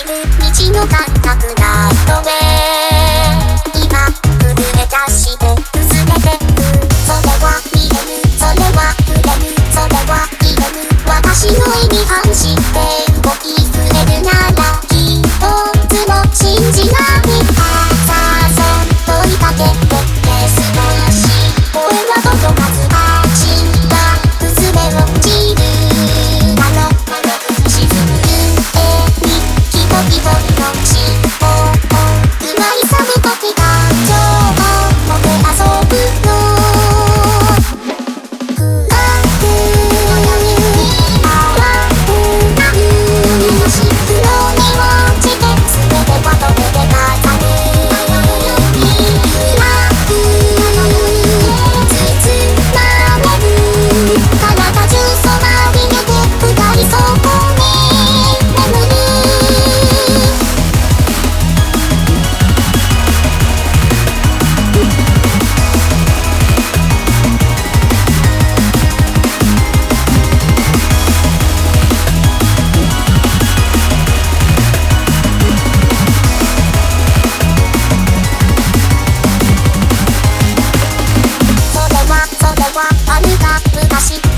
走る道の感覚が人目今震え出して崩れてくそれは見えるそれは触れるそれは言える私の意に反して動き触れるなら一つも信じないさあそう問いかけて消すもし声は届かず足が崩れ落ちる沈む絵に一人一人の血を奪い去る時が情報で遊ぶの不安袋に落ちて全てはどれで飾る体中そまりゆく深いそこに眠るそれはあるが昔